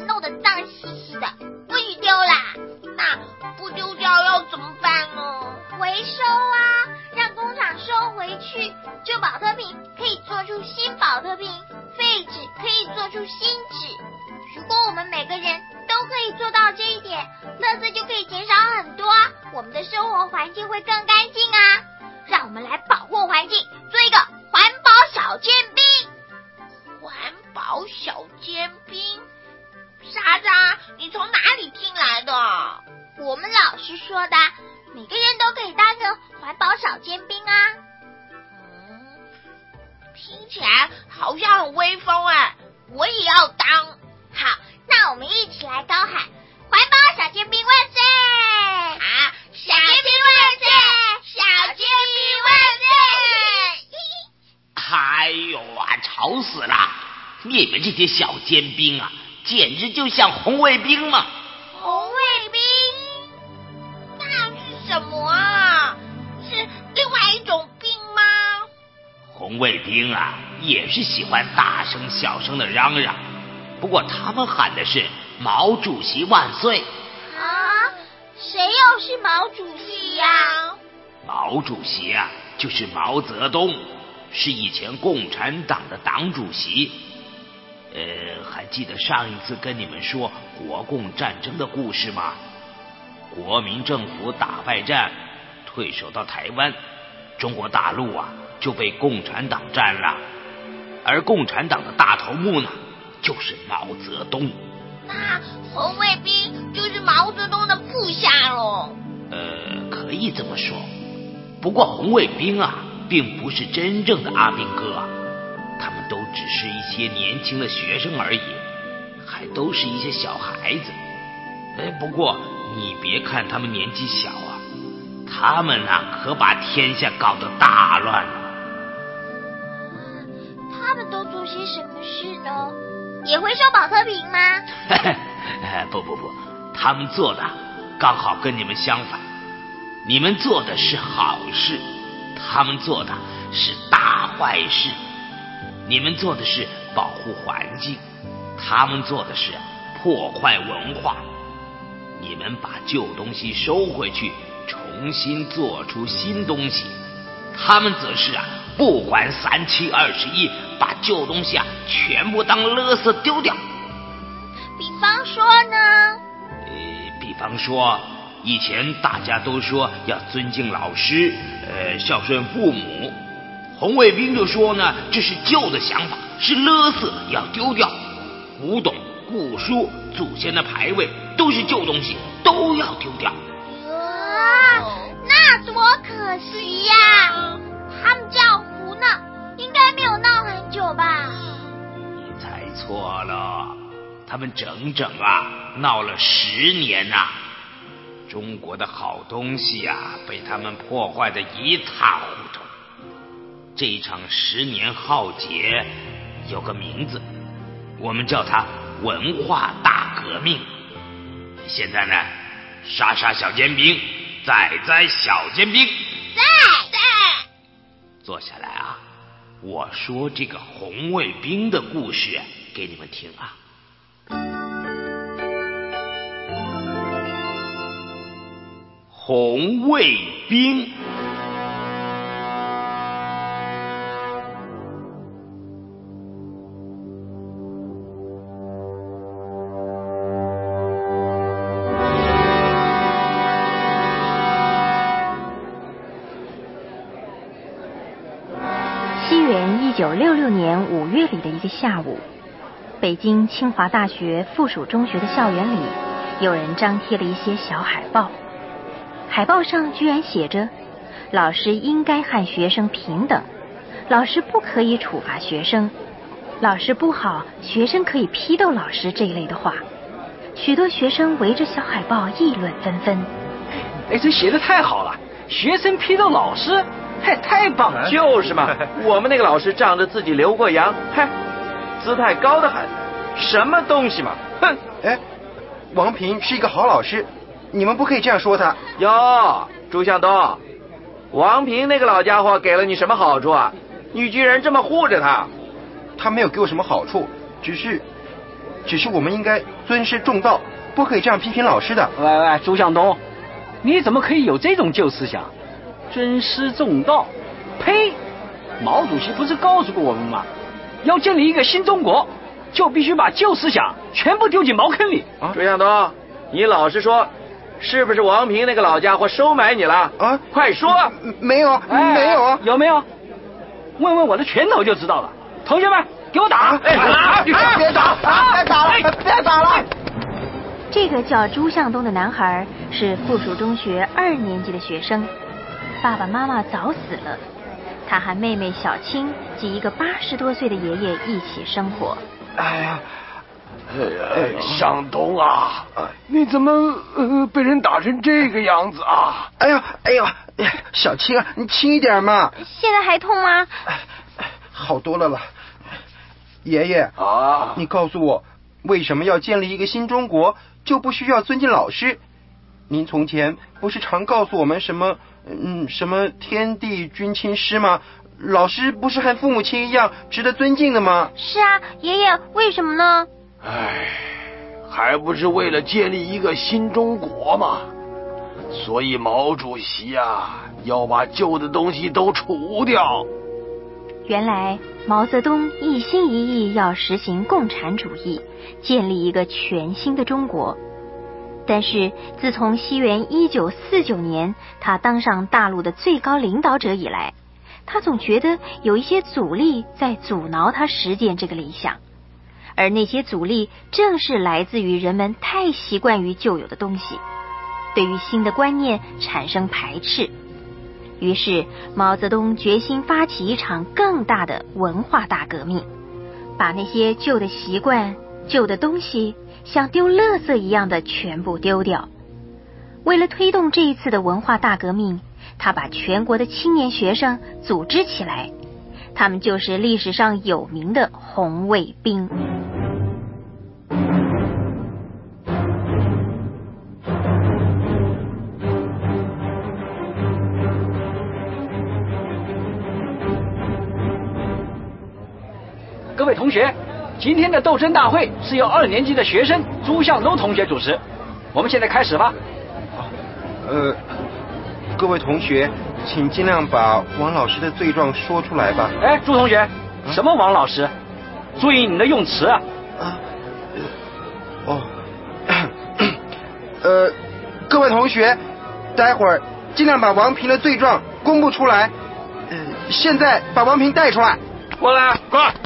弄得脏兮兮的，不许丢啦。 那不丢掉要怎么办呢？ 回收啊，让工厂收回去，旧保特瓶可以做出新保特瓶，废纸可以做出新纸。如果我们每个人都可以做到这一点，垃圾就可以减少很多，我们的生活环境会更干净啊！让我们来保护环境，做一个环保小尖兵。 环保小尖兵？莎莎，你从哪里听来的？ 我们老师说的，每个人都可以当个环保小尖兵啊。 听起来好像很威风哎，我也要当。 好，那我们一起来高喊环保小尖兵万岁！ 啊，小尖兵万岁！小尖兵万岁！ 哎呦啊，吵死了！你们这些小尖兵啊，简直就像红卫兵嘛！ 红卫兵？那是什么啊？是另外一种兵吗？ 红卫兵啊，也是喜欢大声小声的嚷嚷，不过他们喊的是毛主席万岁。 啊，谁又是毛主席呀？ 毛主席啊，就是毛泽东，是以前共产党的党主席。还记得上一次跟你们说国共战争的故事吗？国民政府打败战，退守到台湾，中国大陆啊就被共产党占了，而共产党的大头目呢，就是毛泽东。 那红卫兵就是毛泽东的部下咯。 可以这么说。不过红卫兵啊，并不是真正的阿兵哥啊，他们都只是一些年轻的学生而已，还都是一些小孩子。不过你别看他们年纪小啊，他们啊可把天下搞得大乱了。 他们都做些什么事呢？也会收保特瓶吗？ 不，他们做的刚好跟你们相反。你们做的是好事，他们做的是大坏事。你们做的是保护环境，他们做的是破坏文化。你们把旧东西收回去，重新做出新东西，他们则是不管3721，把旧东西全部当垃圾丢掉。 比方说呢？ 比方说以前大家都说要尊敬老师，孝顺父母，红卫兵就说呢，这是旧的想法，是垃圾要丢掉。古董、古书、祖先的牌位都是旧东西，都要丢掉。 那多可惜呀！他们这样胡闹，应该没有闹很久吧？ 你猜错了，他们整整闹了10年啊！中国的好东西被他们破坏得一塌糊涂。这一场10年浩劫有个名字，我们叫它文化大革命。现在呢，莎莎小尖兵，在小尖兵， 在坐下来我说这个红卫兵的故事给你们听红卫兵。 西元1966年5月里的一个下午，北京清华大学附属中学的校园里，有人张贴了一些小海报。海报上居然写着老师应该和学生平等，老师不可以处罚学生，老师不好，学生可以批斗老师这一类的话。许多学生围着小海报议论纷纷。 这写得太好了，学生批斗老师，太棒了。 就是嘛，我们那个老师仗着自己留过洋，姿态高的很，什么东西嘛，哼！ 王平是一个好老师，你们不可以这样说他。 哟，朱向东，王平那个老家伙给了你什么好处啊？你居然这么护着他？ 他没有给我什么好处，只是只是我们应该尊师重道，不可以这样批评老师的。 喂，朱向东，你怎么可以有这种旧思想？尊师重道？呸！毛主席不是告诉过我们吗？要建立一个新中国，就必须把旧思想全部丢进茅坑里。 朱向东，你老实说，是不是王平那个老家伙收买你了？ 啊， 快说！ 没有，没有啊， 有没有？问问我的拳头就知道了。同学们，给我打！ 别打！别打了！别打了！ 这个叫朱向东的男孩是附属中学2年级的学生，爸爸妈妈早死了，他和妹妹小青及一个80多岁的爷爷一起生活。 向东啊，你怎么被人打成这个样子啊？ 哎呀，小青啊，你轻一点嘛。 现在还痛吗？ 好多了。爷爷啊， 你告诉我，为什么要建立一个新中国就不需要尊敬老师？您从前不是常告诉我们什么天地君亲师吗？老师不是和父母亲一样值得尊敬的吗？ 是啊，爷爷，为什么呢？ 还不是为了建立一个新中国嘛。所以毛主席啊，要把旧的东西都除掉。 原来毛泽东一心一意要实行共产主义，建立一个全新的中国。但是自从西元1949年他当上大陆的最高领导者以来，他总觉得有一些阻力在阻挠他实践这个理想，而那些阻力正是来自于人们太习惯于旧有的东西，对于新的观念产生排斥。于是毛泽东决心发起一场更大的文化大革命，把那些旧的习惯、旧的东西像丢垃圾一样的全部丢掉。为了推动这一次的文化大革命，他把全国的青年学生组织起来，他们就是历史上有名的红卫兵。 各位同学，今天的斗争大会是由2年级的学生朱向东同学主持，我们现在开始吧。 各位同学，请尽量把王老师的罪状说出来吧。 朱同学，什么王老师？注意你的用词啊。 各位同学，待会儿尽量把王平的罪状公布出来。现在把王平带出来。 过来。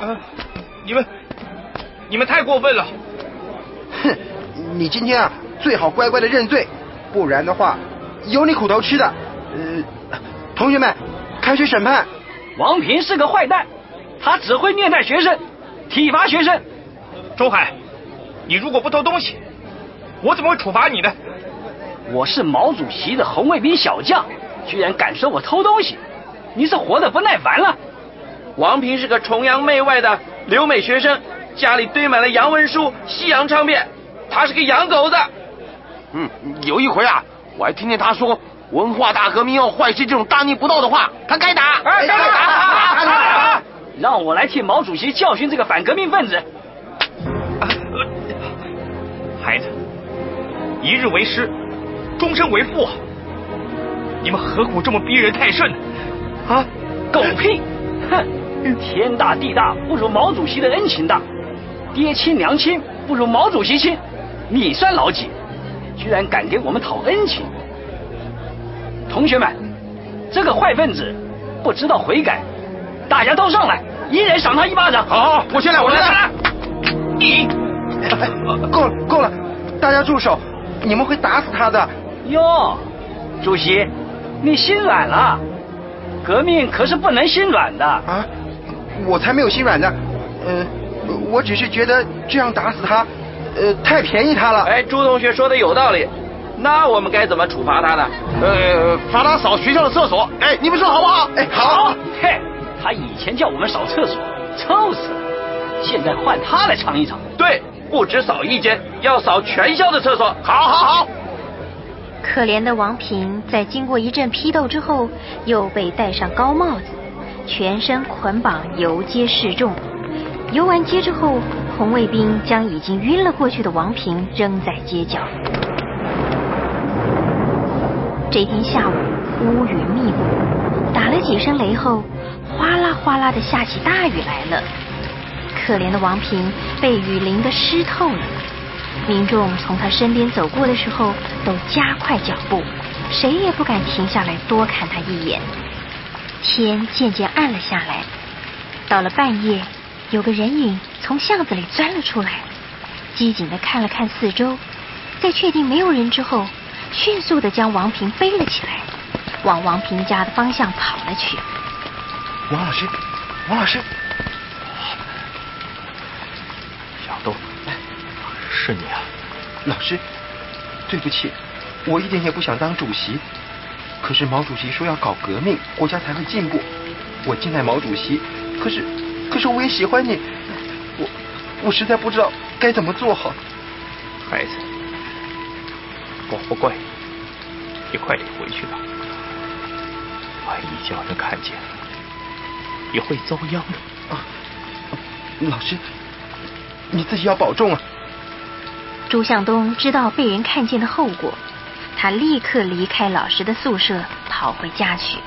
你们太过分了！ 哼，你今天啊最好乖乖的认罪，不然的话有你苦头吃的。同学们，开始审判。 王平是个坏蛋，他只会虐待学生，体罚学生。 周海，你如果不偷东西，我怎么会处罚你呢？ 我是毛主席的红卫兵小将，居然敢说我偷东西，你是活得不耐烦了？ 王平是个崇洋媚外的留美学生，家里堆满了洋文书、西洋唱片，他是个洋狗子。 有一回啊，我还听见他说文化大革命要坏事这种大逆不道的话，他该打。 让我来替毛主席教训这个反革命分子。 孩子，一日为师，终身为父，你们何苦这么逼人太甚啊？ 狗屁！哼！天大地大不如毛主席的恩情大，爹亲娘亲不如毛主席亲，你算老几？居然敢给我们讨恩情！同学们，这个坏分子不知道悔改，大家都上来，一人赏他一巴掌。 好，我先来。 够了，大家住手！你们会打死他的。 哟，主席，你心软了。革命可是不能心软的啊！我才没有心软的，我只是觉得这样打死他，太便宜他了。 朱同学说的有道理，那我们该怎么处罚他呢？ 罚他扫学校的厕所。你们说好不好？ 好。嘿，他以前叫我们扫厕所，臭死了，现在换他来尝一尝。 对，不止扫一间，要扫全校的厕所。 好。 可怜的王平在经过一阵批斗之后，又被戴上高帽子，全身捆绑游街示众。游完街之后， 红卫兵将已经晕了过去的王平扔在街角。这天下午乌云密布，打了几声雷后，哗啦哗啦的下起大雨来了。可怜的王平被雨淋得湿透了，民众从他身边走过的时候都加快脚步，谁也不敢停下来多看他一眼。天渐渐暗了下来，到了半夜，有个人影从巷子里钻了出来，机警地看了看四周，在确定没有人之后，迅速地将王平背了起来，往王平家的方向跑了去。 王老师，王老师， 小东，是你啊！ 老师，对不起，我一点也不想当主席，可是毛主席说要搞革命，国家才会进步。我敬爱毛主席，可是我也喜欢你，我实在不知道该怎么做好。 孩子，我不怪你，你快点回去吧。万一叫人看见，也会遭殃的。 啊，老师，你自己要保重啊。 朱向东知道被人看见的后果，他立刻离开老师的宿舍，跑回家去。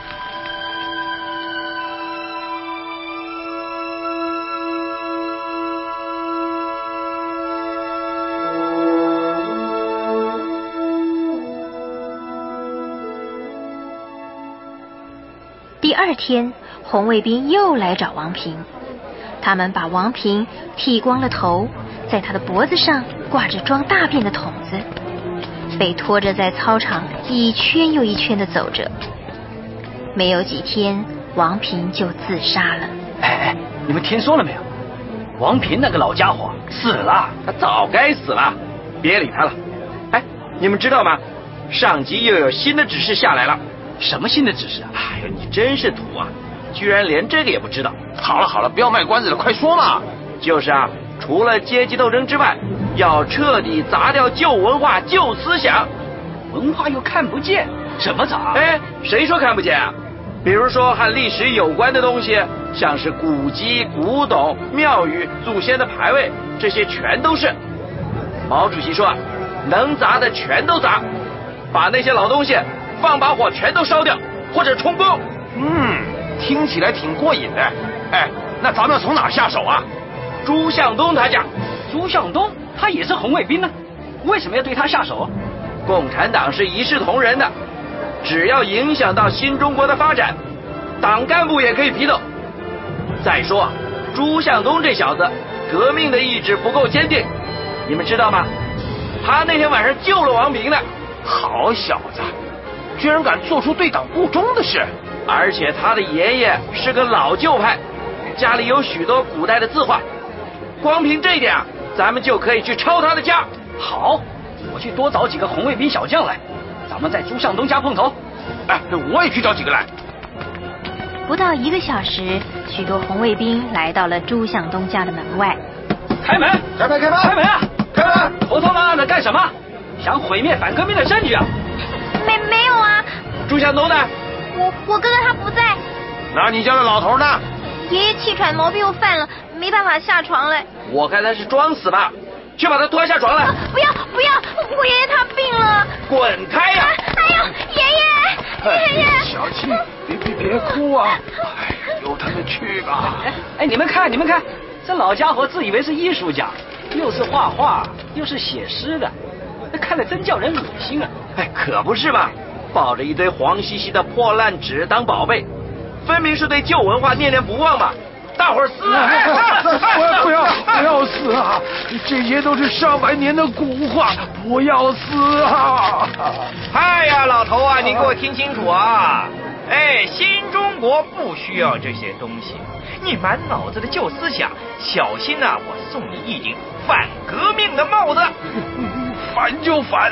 第二天，红卫兵又来找王平，他们把王平剃光了头，在他的脖子上挂着装大便的桶子，被拖着在操场一圈又一圈地走着。没有几天，王平就自杀了。 哎，你们听说了没有？王平那个老家伙死了， 他早该死了，别理他了。哎，你们知道吗？上级又有新的指示下来了。 什么新的指示啊？ 哎呦，你真是土啊，居然连这个也不知道。 好了好了，不要卖关子了，快说嘛。 就是啊，除了阶级斗争之外，要彻底砸掉旧文化、旧思想。 文化又看不见，怎么砸？ 哎，谁说看不见啊？比如说和历史有关的东西，像是古籍、古董、庙宇、祖先的牌位，这些全都是。毛主席说，能砸的全都砸，把那些老东西放把火全都烧掉，或者充公。 听起来挺过瘾的。哎，那咱们要从哪儿下手啊？ 朱向东他讲。 朱向东他也是红卫兵呢，为什么要对他下手？ 共产党是一视同仁的，只要影响到新中国的发展，党干部也可以批斗。再说，朱向东这小子革命的意志不够坚定，你们知道吗？他那天晚上救了王平呢。 好小子，居然敢做出对党不忠的事！ 而且他的爷爷是个老旧派，家里有许多古代的字画，光凭这一点啊，咱们就可以去抄他的家。 好，我去多找几个红卫兵小将来，咱们在朱向东家碰头。 哎，我也去找几个来。 不到1个小时，许多红卫兵来到了朱向东家的门外。 开门！ 开门！开门！ 开门啊！ 开门！ 偷偷摸摸的干什么？想毁灭反革命的证据啊！ 没有啊。 朱向东呢？ 我哥哥他不在。 那你家的老头呢？ 爷爷气喘毛病又犯了，没办法下床来。 我看他是装死吧，去把他拖下床来。 不要，我爷爷他病了。 滚开呀！ 哎呦，爷爷。 小七，别哭啊！哎，由他们去吧。 哎，你们看，这老家伙自以为是艺术家，又是画画，又是写诗的，那看着真叫人恶心啊！ 哎，可不是嘛，抱着一堆黄兮兮的破烂纸当宝贝，分明是对旧文化念念不忘嘛！大伙儿撕啊！ 不要撕啊！这些都是上百年的古画，不要撕啊！ 哎呀，老头啊，你给我听清楚啊！哎，新中国不需要这些东西，你满脑子的旧思想，小心啊，我送你一顶反革命的帽子。 烦就烦，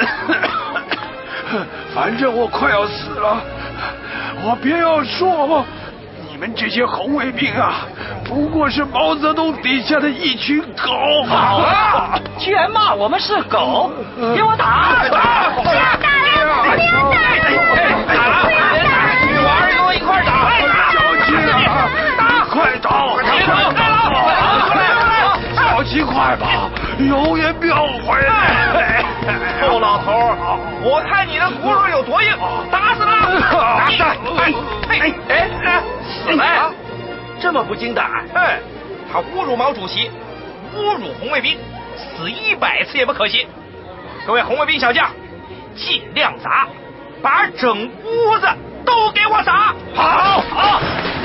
反正我快要死了，我别要说你们这些红卫兵啊，不过是毛泽东底下的一群狗。 好啊，居然骂我们是狗，给我打！ 不要打了，不要打了！ 女娃跟我一块打！ 小七啊，你快倒！小七， 快吧，永远不要回来！ 臭老头，我看你的骨肉有多硬，打死他！打死他！ 死了？这么不经打？ 他侮辱毛主席，侮辱红卫兵，死100次也不可惜。各位红卫兵小将，尽量砸，把整屋子都给我砸！好。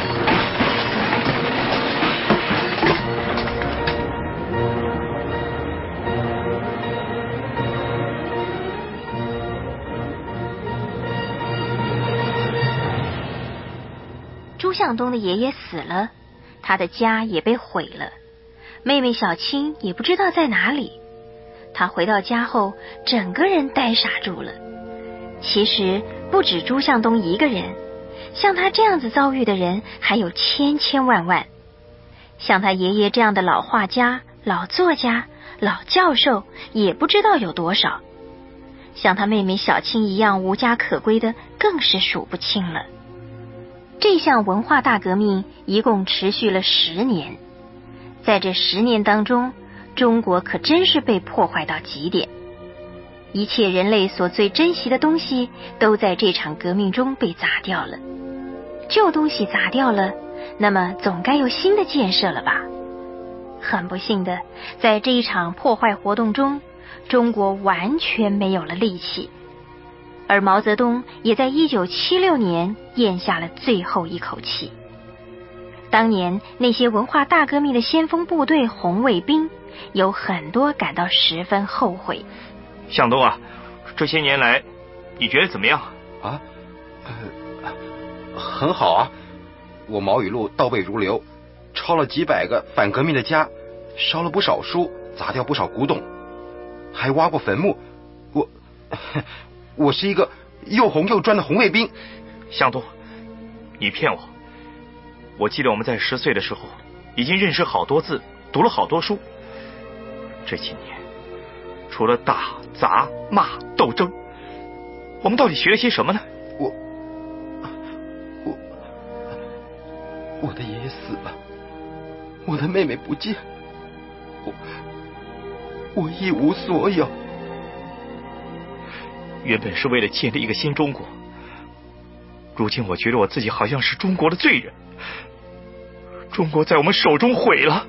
朱向东的爷爷死了，他的家也被毁了，妹妹小青也不知道在哪里。他回到家后，整个人呆傻住了。其实不止朱向东一个人，像他这样子遭遇的人还有千千万万。像他爷爷这样的老画家、老作家、老教授也不知道有多少，像他妹妹小青一样无家可归的更是数不清了。这项文化大革命一共持续了10年，在这10年当中，中国可真是被破坏到极点。一切人类所最珍惜的东西都在这场革命中被砸掉了。旧东西砸掉了，那么总该有新的建设了吧？很不幸的，在这一场破坏活动中，中国完全没有了力气。而毛泽东也在1976年咽下了最后一口气。当年那些文化大革命的先锋部队红卫兵，有很多感到十分后悔。 向东啊，这些年来你觉得怎么样啊？很好啊，我毛语录倒背如流，抄了几百个反革命的家，烧了不少书，砸掉不少古董，还挖过坟墓。我是一个又红又专的红卫兵。 向东，你骗我！我记得我们在10岁的时候已经认识好多字，读了好多书。这几年除了打、砸、骂、斗争，我们到底学了些什么呢？ 我的爷爷死了，我的妹妹不见，我一无所有。 原本是为了建立一个新中国，如今我觉得我自己好像是中国的罪人，中国在我们手中毁了。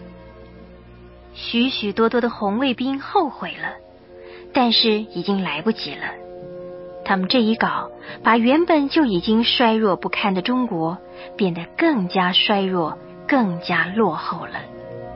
许许多多的红卫兵后悔了，但是已经来不及了。他们这一搞，把原本就已经衰弱不堪的中国变得更加衰弱，更加落后了。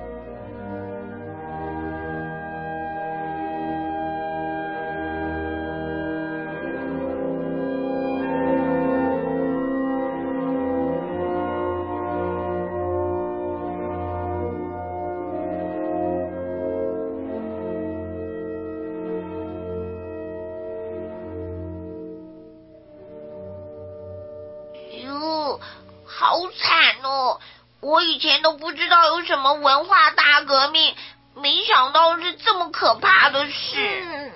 好惨哦！我以前都不知道有什么文化大革命，没想到是这么可怕的事。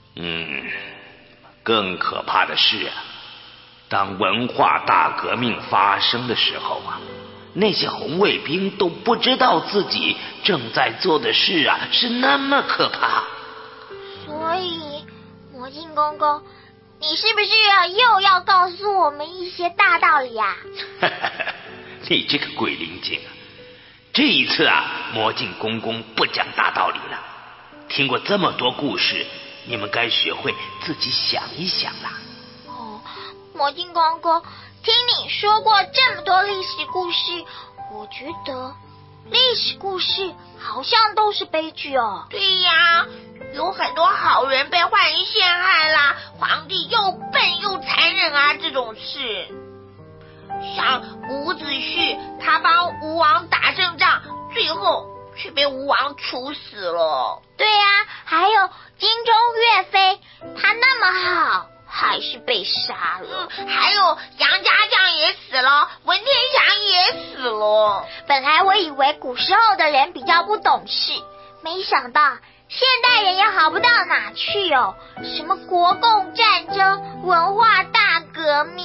更可怕的是啊，当文化大革命发生的时候啊，那些红卫兵都不知道自己正在做的事啊是那么可怕。 所以，魔镜公公，你是不是又要告诉我们一些大道理啊？ 你这个鬼灵精啊！这一次啊，魔镜公公不讲大道理了。听过这么多故事，你们该学会自己想一想啦。 魔镜公公，听你说过这么多历史故事，我觉得历史故事好像都是悲剧哦。 对呀，有很多好人被坏人陷害啦，皇帝又笨又残忍啊，这种事。像伍子胥，他帮吴王打胜仗，最后却被吴王处死了。 对呀，还有荆州岳飞，他那么好，还是被杀了。 还有杨家将也死了，文天祥也死了。 本来我以为古时候的人比较不懂事，没想到现代人也好不到哪去哦。什么国共战争、文化大革命。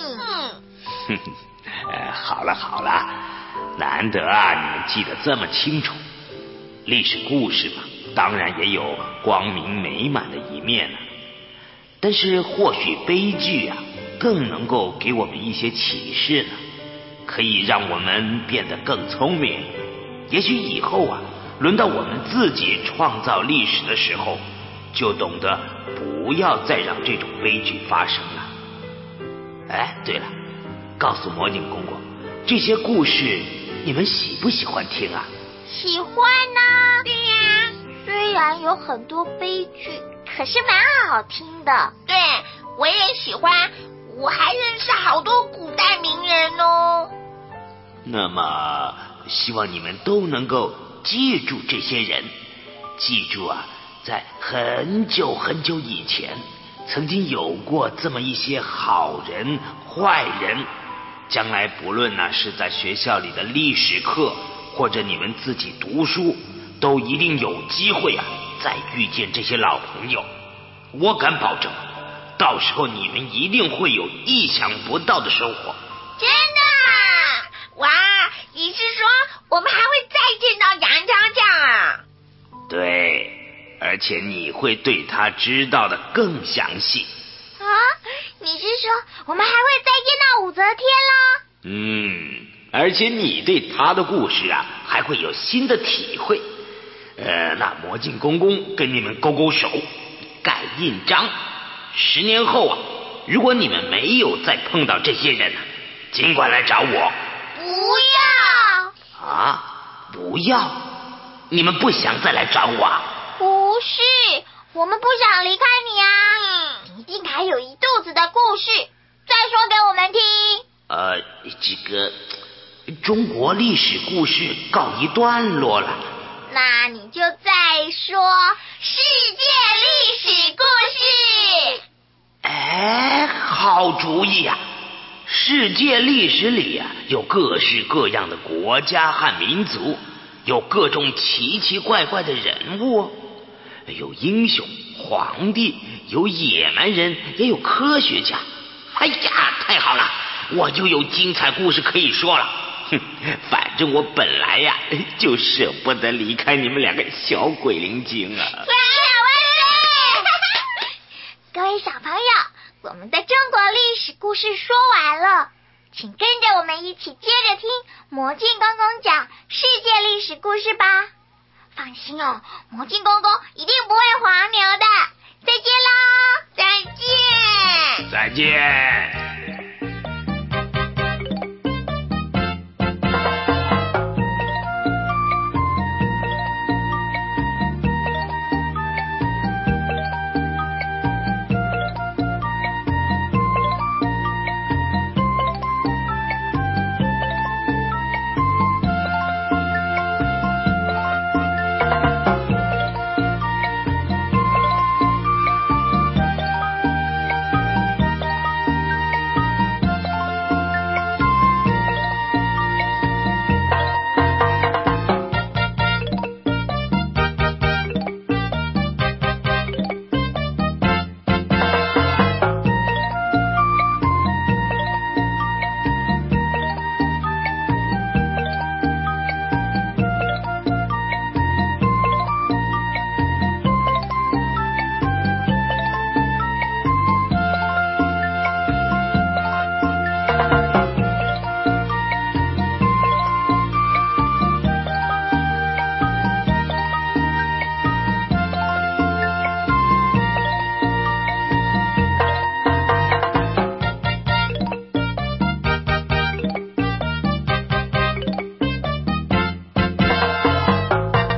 好了，难得啊，你们记得这么清楚。历史故事嘛， 当然也有光明美满的一面了。但是或许悲剧啊，更能够给我们一些启示呢，可以让我们变得更聪明。也许以后啊，轮到我们自己创造历史的时候，就懂得不要再让这种悲剧发生了。哎，对了，告诉魔镜公公，这些故事你们喜不喜欢听啊？ 喜欢啊。对呀，虽然有很多悲剧，可是蛮好听的。 对，我也喜欢，我还认识好多古代名人哦。 那么希望你们都能够记住这些人，记住啊，在很久很久以前曾经有过这么一些好人坏人，将来不论呢是在学校里的历史课，或者你们自己读书，都一定有机会啊再遇见这些老朋友。我敢保证，到时候你们一定会有意想不到的收获。 真的？哇，你是说我们还会再见到杨家将啊？ 对，而且你会对他知道的更详细。 啊，你是说我们还会再见到武则天了？而且你对他的故事啊还会有新的体会。那魔镜公公跟你们勾勾手，盖印章。10年后啊，如果你们没有再碰到这些人，尽管来找我。 不要啊？不要？你们不想再来找我啊？ 不是，我们不想离开你啊。你一定还有一肚子的故事，再说给我们听。 这个中国历史故事告一段落了。 那你就再说世界历史故事。 哎，好主意呀！世界历史里啊，有各式各样的国家和民族，有各种奇奇怪怪的人物，有英雄、皇帝，有野蛮人，也有科学家。哎呀，太好了，我就有精彩故事可以说了。反正我本来呀就舍不得离开你们2个小鬼灵精啊。 各位小朋友，我们的中国历史故事说完了，请跟着我们一起接着听魔镜公公讲世界历史故事吧。放心哦，魔镜公公一定不会黄牛的。再见喽！ 再见。 再见。